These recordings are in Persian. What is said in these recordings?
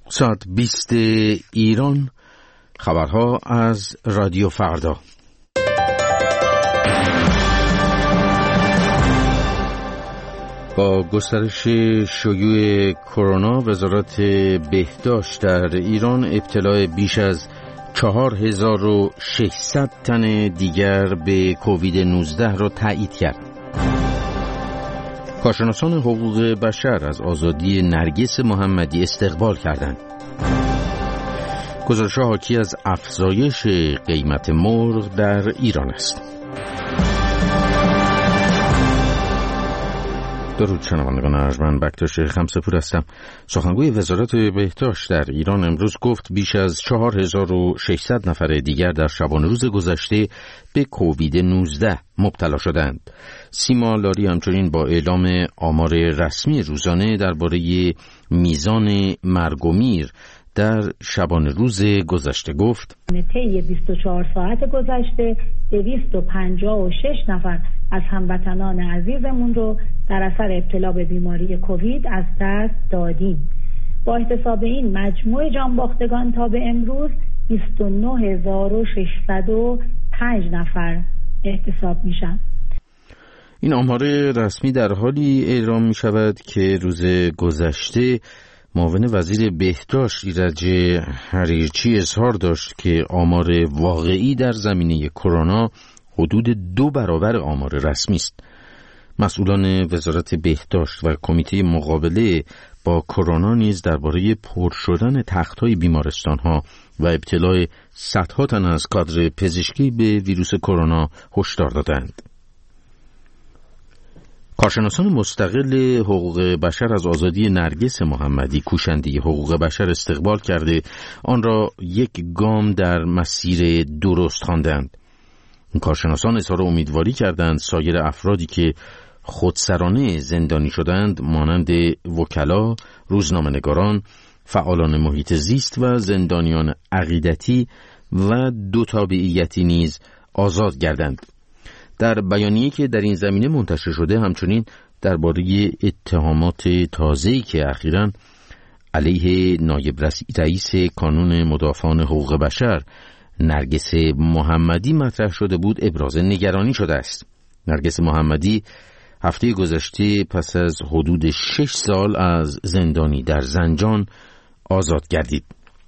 ساعت 20 ایران، خبرها از رادیو فردا. با گسترش شیوع کرونا، وزارت بهداشت در ایران ابتلا بیش از 4600 تن دیگر به کووید 19 را تایید کرد. کارشناسان حقوق بشر از آزادی نرگس محمدی استقبال کردند. گزارش‌ها حاکی از افزایش قیمت مرغ در ایران است. درود شنوندگان ارجمند، بکتاش خمسه‌پور هستم. سخنگوی وزارت بهداشت در ایران امروز گفت بیش از 4600 نفر دیگر در شبانه روز گذشته به کووید 19 مبتلا شدند. سیما لاری همچنین با اعلام آمار رسمی روزانه درباره میزان مرگ و میر در شبانه روز گذشته گفت طی 24 ساعت گذشته 256 نفر از هموطنان عزیزمون رو در اثر ابتلا به بیماری کووید از دست دادیم. با احتساب این مجموع جانباختگان تا به امروز 29605 نفر احتساب میشن. این آمار رسمی در حالی اعلام می شود که روز گذشته معاون وزیر بهداشت ایرج حریرچی اظهار داشت که آمار واقعی در زمینه کرونا حدود 2 برابر آمار رسمی است. مسئولان وزارت بهداشت و کمیته مقابله با کرونا نیز درباره پر شدن تخت‌های بیمارستان‌ها و ابتلای صدها تن از کادر پزشکی به ویروس کرونا هشدار دادند. کارشناسان مستقل حقوق بشر از آزادی نرگس محمدی، کوشنده حقوق بشر، استقبال کرده آن را یک گام در مسیر درست خواندند. این کارشناسان اظهار امیدواری کردند سایر افرادی که خودسرانه زندانی شدند مانند وکلا، روزنامه‌نگاران، فعالان محیط زیست و زندانیان عقیدتی و دو تابعیتی نیز آزاد گردند. در بیانیه‌ای که در این زمینه منتشر شده همچنین درباره اتهامات تازه‌ای که اخیراً علیه نایب رئیس کانون مدافعان حقوق بشر نرگس محمدی مطرح شده بود ابراز نگرانی شده است. نرگس محمدی هفته گذشته پس از حدود 6 سال از زندانی در زنجان آزاد گردید.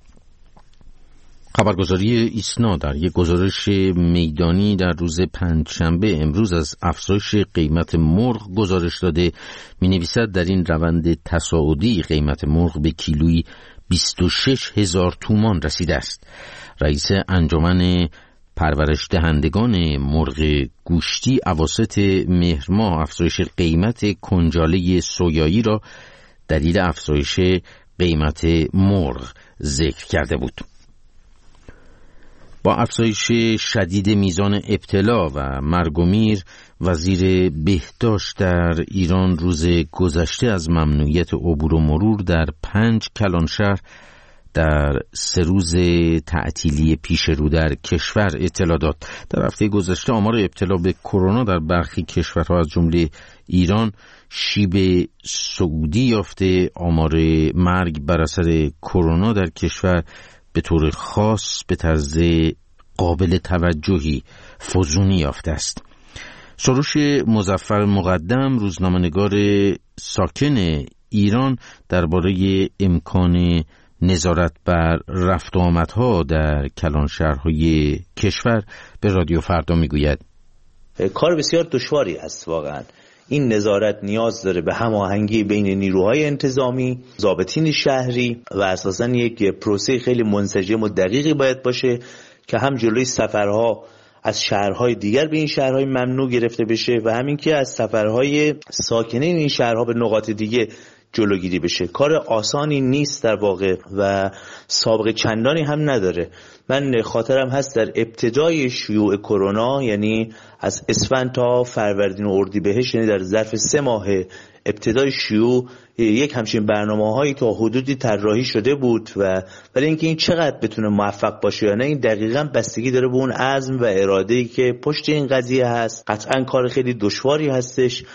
خبرگزاری ایسنا در یک گزارش میدانی در روز پنجشنبه امروز از افزایش قیمت مرغ گزارش داده می‌نویسد در این روند تصاعدی قیمت مرغ به کیلویی 26,000 تومان رسیده است. رئیس انجمن پرورش دهندگان مرغ گوشتی اواسط مهر ماه افزایش قیمت کنجاله سویایی را دلیل افزایش قیمت مرغ ذکر کرده بود. با افزایش شدید میزان ابتلا و مرگ و میر، وزیر بهداشت در ایران روز گذشته از ممنوعیت عبور و مرور در 5 کلانشهر در 3 روز تعطیلی پیش رو در کشور اطلاع داد. در هفته گذشته آمار ابتلا به کرونا در برخی کشورها از جمله ایران شیب سعودی یافته. آمار مرگ بر اثر کرونا در کشور به طور خاص به طرز قابل توجهی فزونی یافته است. سروش مظفر مقدم، روزنامه‌نگار ساکن ایران، درباره امکان نظارت بر رفت و آمدها در کلانشهرهای کشور به رادیو فردا میگوید کار بسیار دشواری است. واقعا این نظارت نیاز داره به هماهنگی بین نیروهای انتظامی، ضابطین شهری و اساساً یک پروسه خیلی منسجم و دقیقی باید باشه که هم جلوی سفرها از شهرهای دیگر به این شهرهای ممنوع گرفته بشه و همین که از سفرهای ساکنین این شهرها به نقاط دیگه جلوگیری بشه. کار آسانی نیست در واقع و سابقه چندانی هم نداره. من خاطرم هست در ابتدای شیوع کرونا، یعنی از اسفند تا فروردین و اردیبهشت، یعنی در ظرف 3 ماه ابتدای شیوع، یک همچین برنامه‌هایی تا حدودی طراحی شده بود ولی اینکه این چقدر بتونه موفق باشه یا نه، این دقیقاً بستگی داره به اون عزم و اراده‌ای که پشت این قضیه هست. قطعاً کار خیلی دشواری هستش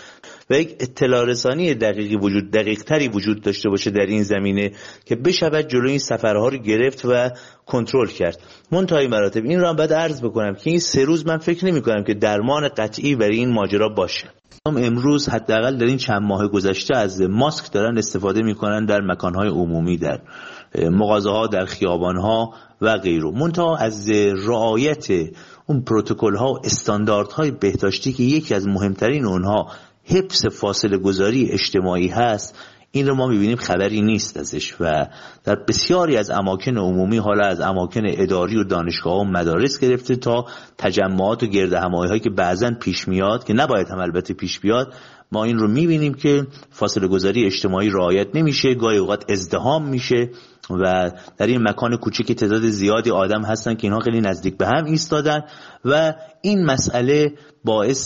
و یک اطلاع رسانی دقیق‌تری وجود داشته باشه در این زمینه که بشود جلوی این سفرها رو گرفت و کنترل کرد. منتهای مراتب این رو هم باید عرض بکنم که این 3 روز من فکر نمی‌کنم که درمان قطعی برای این ماجرا باشه. امروز حداقل در این چند ماه گذشته از ماسک دارن استفاده میکنن در مکانهای عمومی، در مغازه‌ها، در خیابان‌ها و غیره. منتها از رعایت اون پروتکل‌ها و استانداردهای بهداشتی که یکی از مهمترین اونها حفظ فاصله گذاری اجتماعی هست، این رو ما می‌بینیم خبری نیست ازش و در بسیاری از اماکن عمومی، حالا از اماکن اداری و دانشگاه‌ها و مدارس گرفته تا تجمعات و گردهمایی‌هایی که بعضن پیش میاد که نباید هم البته پیش بیاد، ما این رو می‌بینیم که فاصله گذاری اجتماعی رعایت نمیشه، گاهی اوقات ازدحام میشه و در این مکان کوچیک تعداد زیادی آدم هستن که اینها خیلی نزدیک به هم ایستادن و این مسئله باعث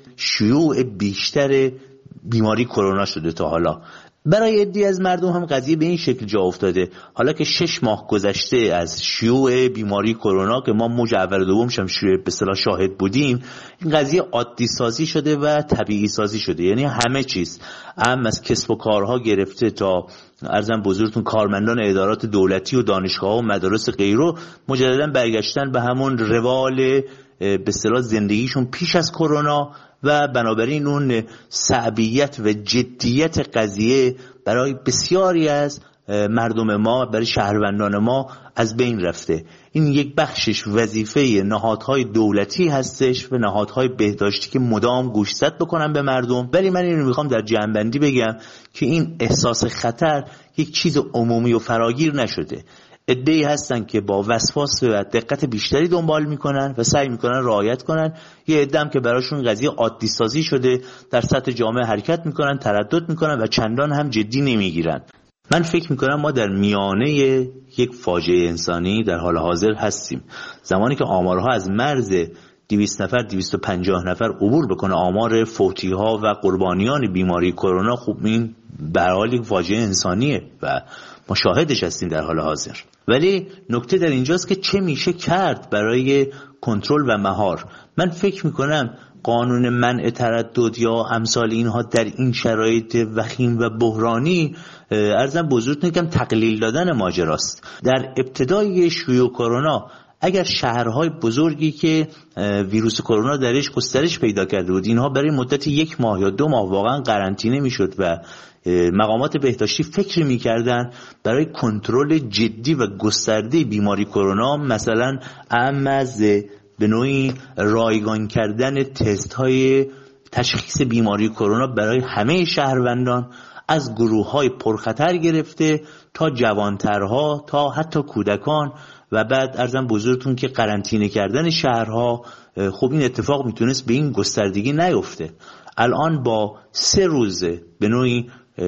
شیوع بیشتر بیماری کرونا شده تا حالا. برای عده‌ای از مردم هم قضیه به این شکل جا افتاده، حالا که 6 ماه گذشته از شیوع بیماری کرونا که ما موج اول و دومش هم به اصطلاح شاهد بودیم، این قضیه عادی سازی شده و طبیعی سازی شده. یعنی همه چیز، هم از کسب و کارها گرفته تا عرضم بزرگتون کارمندان ادارات دولتی و دانشگاه‌ها و مدارس غیره مجددا برگشتن به همون روال به اصطلاح زندگیشون پیش از کرونا و بنابراین اون صعبیت و جدیت قضیه برای بسیاری از مردم ما، برای شهروندان ما از بین رفته. این یک بخشش وظیفه نهادهای دولتی هستش و نهادهای بهداشتی که مدام گوشزد بکنن به مردم، ولی من اینو میخوام در جمع‌بندی بگم که این احساس خطر یک چیز عمومی و فراگیر نشده. عده‌ای هستن که با وسواس و دقت بیشتری دنبال میکنن و سعی میکنن رعایت کنن، یه عده هم که براشون قضیه عادی سازی شده در سطح جامعه حرکت میکنن، تردد میکنن و چندان هم جدی نمیگیرن. من فکر میکنم ما در میانه یک فاجعه انسانی در حال حاضر هستیم. زمانی که آمارها از مرز 200 نفر 250 نفر عبور بکنه، آمار فوتی‌ها و قربانیان بیماری کرونا، خوب این به هر حال یک فاجعه انسانیه و ما شاهدش هستیم در حال حاضر. ولی نکته در اینجاست که چه میشه کرد برای کنترل و مهار. من فکر میکنم قانون منع تردد یا امثال اینها در این شرایط وخیم و بحرانی عرضم بزرگتون یکم تقلیل دادن ماجراست. در ابتدای شیوع کرونا اگر شهرهای بزرگی که ویروس کرونا درش گسترش پیدا کرده بود، اینها برای مدت 1 ماه یا 2 ماه واقعا قرنطینه میشد و مقامات بهداشتی فکر میکردن برای کنترل جدی و گسترده بیماری کرونا، مثلا اهم از به نوعی رایگان کردن تست های تشخیص بیماری کرونا برای همه شهروندان، از گروه های پرخطر گرفته تا جوانترها تا حتی کودکان، و بعد عرضم بزرگتون که قرنطینه کردن شهرها. خب این اتفاق میتونست به این گستردگی نیفته. الان با 3 روز به نوعی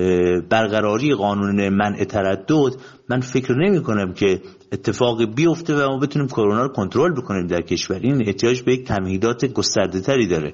برقراری قانون منع تردد، من فکر نمی کنم که اتفاقی بیفته و ما بتونیم کرونا رو کنترل بکنیم در کشور. این احتیاج به یک تمهیدات گسترده تری داره.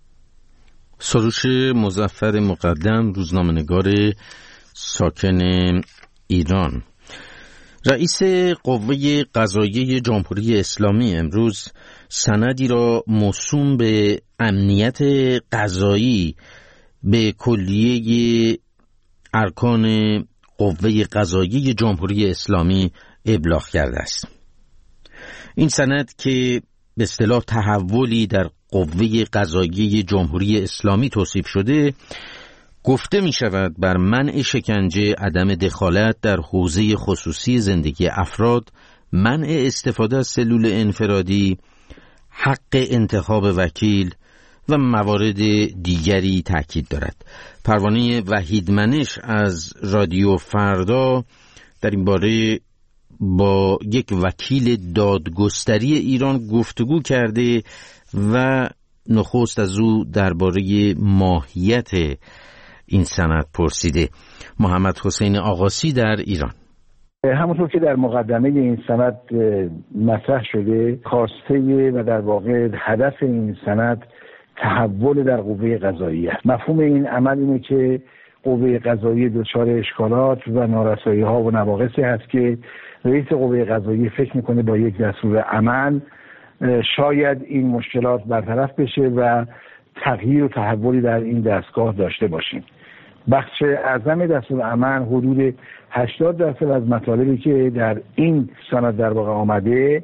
سروش مظفر مقدم، روزنامه‌نگار ساکن ایران. رئیس قوه قضاییه جمهوری اسلامی امروز سندی را موسوم به امنیت قضایی به کلیه ارکان قوه قضاییه جمهوری اسلامی ابلاغ کرده است. این سند که به اصطلاح تحولی در قوه قضاییه جمهوری اسلامی توصیف شده، گفته می شود بر منع شکنجه، عدم دخالت در حوزه خصوصی زندگی افراد، منع استفاده از سلول انفرادی، حق انتخاب وکیل و موارد دیگری تاکید دارد. پروانه وحیدمنش از رادیو فردا در این باره با یک وکیل دادگستری ایران گفتگو کرده و نخست از او درباره ماهیت این سند پرسیده. محمد حسین آقاسی در ایران. همونطور که در مقدمه این سند مطرح شده، خواسته و در واقع هدف این سند تحول در قوه قضاییه. مفهوم این عمل اینه که قوه قضاییه دچار اشکالات و نارسایی ها و نواقصی هست که رئیس قوه قضاییه فکر میکنه با یک دستور عمل شاید این مشکلات برطرف بشه و تغییر و تحولی در این دستگاه داشته باشیم. بخش اعظم دستورالعمل حدود 80% از مطالبی که در این سند در واقع آمده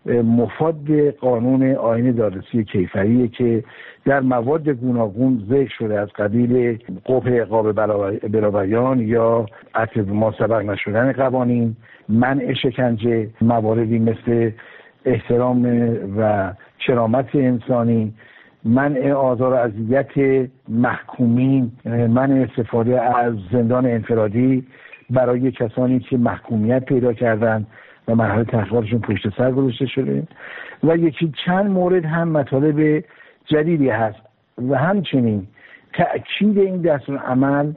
مفاد قانون آیین دادرسی کیفریه که در مواد گوناگون ذکر شده، از قبیل قبح عقاب بلابیان یا عطف ما سبق نشدن قوانین، منع شکنجه، مواردی مثل احترام و کرامت انسانی، منع آزار و اذیت محکومین، منع استفاده از زندان انفرادی برای کسانی که محکومیت پیدا کردن و مرحله تحقیقاتشون پشت سر گذاشته شده و یکی چند مورد هم مطالب جدیدی هست و همچنین تأکید این دستورالعمل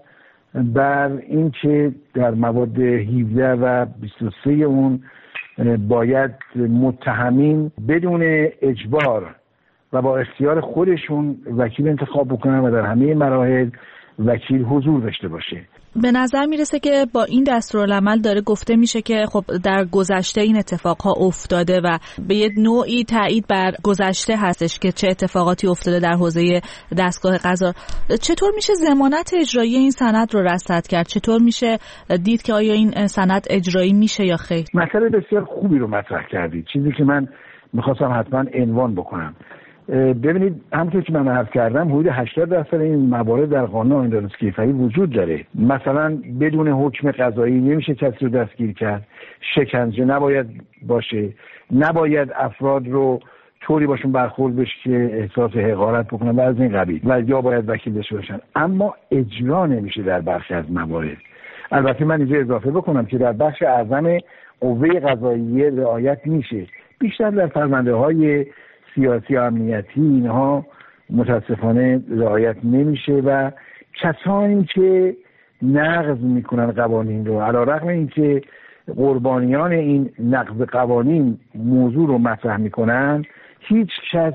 بر این که در مواد 17 و 23 اون باید متهمین بدون اجبار و با اختیار خودشون وکیل انتخاب بکنن و در همه مراحل وکیل حضور داشته باشه. به نظر میرسه که با این دستورالعمل داره گفته میشه که خب در گذشته این اتفاقها افتاده و به یه نوعی تایید بر گذشته هستش که چه اتفاقاتی افتاده در حوزه دستگاه قضا. چطور میشه ضمانت اجرایی این سند رو رصد کرد؟ چطور میشه دید که آیا این سند اجرایی میشه یا خیر؟ مسئله بسیار خوبی رو مطرح کردید، چیزی که من میخواستم حتما عنوان بکنم. ببینید همونطور که من عرض کردم حدود 80% این موارد در قانون آیین دادرسی کیفری وجود داره. مثلا بدون حکم قضایی نمیشه کسی رو دستگیر کرد، شکنجه نباید باشه، نباید افراد رو طوری باشون برخورد بشه که احساس حقارت بکنن و از این قبیل و یا باید وکیل داشته باشن، اما اجرا نمیشه در برخی از موارد. البته من اینجا اضافه بکنم که در بخش اعظم قوه قضاییه رعایت میشه، بیشتر در پرونده‌های سیاسی و امنیتی اینها متاسفانه رعایت نمیشه و کسانی که نقض میکنن قوانین رو، علیرغم اینکه قربانیان این نقض قوانین موضوع رو مطرح میکنن، هیچ کس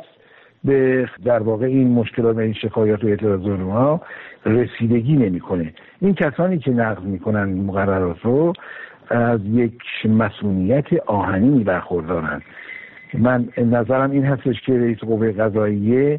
به در واقع این مشکلات و این شکایات و اعتراضات اونها رسیدگی نمیکنه. این کسانی که نقض میکنن مقررات رو از یک مسئولیت آهنی برخوردارن. من نظرم این هستش که رئیس قوه قضاییه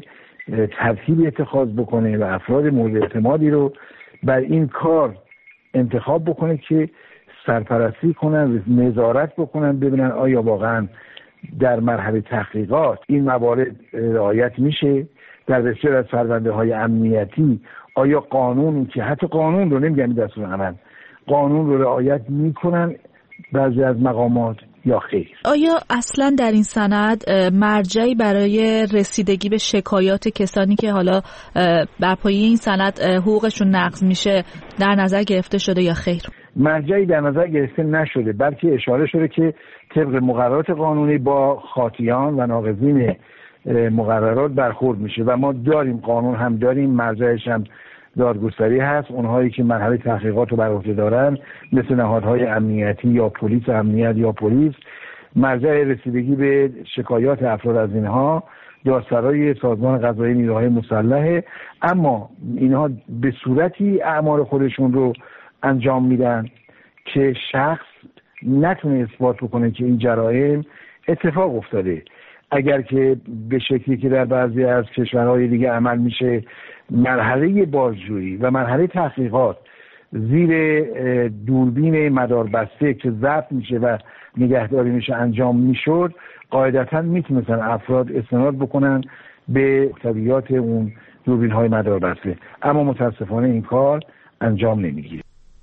ترتیبی اتخاذ بکنه و افراد مورد اعتمادی رو بر این کار انتخاب بکنه که سرپرستی کنن، نظارت بکنن، ببینن آیا واقعا در مرحله تحقیقات این موارد رعایت میشه. در بسیار از پرونده‌های امنیتی آیا قانون، که حتی قانون رو نمیگم دستورالعمل، قانون رو رعایت میکنن بعضی از مقامات یا خیر؟ آیا اصلا در این سند مرجعی برای رسیدگی به شکایات کسانی که حالا بر پایه این سند حقوقشون نقض میشه در نظر گرفته شده یا خیر؟ مرجعی در نظر گرفته نشده، بلکه اشاره شده که طبق مقررات قانونی با خاطیان و ناقضین مقررات برخورد میشه و ما داریم، قانون هم داریم، مرجعش هم دادگستری هست. اونهایی که مرحله تحقیقات رو بر عهده دارن مثل نهادهای امنیتی یا پلیس امنیت یا پلیس، مرجع رسیدگی به شکایات افراد از اینها دادسرای سازمان قضایی نیروهای مسلحه، اما اینها به صورتی اعمال خودشون رو انجام میدن که شخص نتونه اثبات بکنه که این جرائم اتفاق افتاده. اگر که به شکلی که در بعضی از کشورهای دیگه عمل میشه، مرحله بازجویی و مرحله تحقیقات زیر دوربین مداربسته که ضبط میشه و نگهداری میشه انجام میشد، قاعدتا میتونستن افراد استناد بکنن به طبیعات اون دوربین های مداربسته، اما متاسفانه این کار انجام نمیگیره.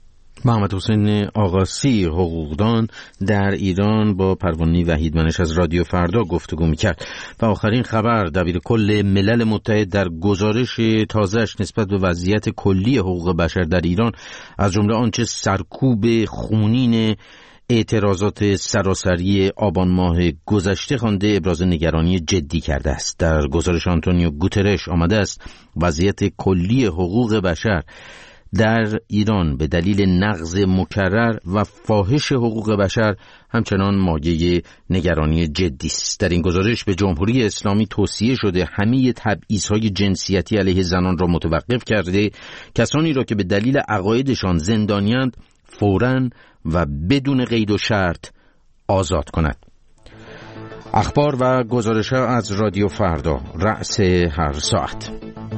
محمد حسین آقاسی، حقوقدان در ایران، با پروانه وحیدمنش از رادیو فردا گفتگو میکرد. و آخرین خبر، دبیرکل ملل متحد در گزارش تازه‌اش نسبت به وضعیت کلی حقوق بشر در ایران، از جمله آنچه سرکوب خونین اعتراضات سراسری آبان ماه گذشته خوانده، ابراز نگرانی جدی کرده است. در گزارش آنتونیو گوترش آمده است وضعیت کلی حقوق بشر در ایران به دلیل نقض مکرر و فاحش حقوق بشر همچنان مایه نگرانی جدی است. در این گزارش به جمهوری اسلامی توصیه شده همه تبعیض‌های جنسیتی علیه زنان را متوقف کرده، کسانی را که به دلیل عقایدشان زندانی‌اند فوراً و بدون قید و شرط آزاد کند. اخبار و گزارش‌ها از رادیو فردا، رأس هر ساعت.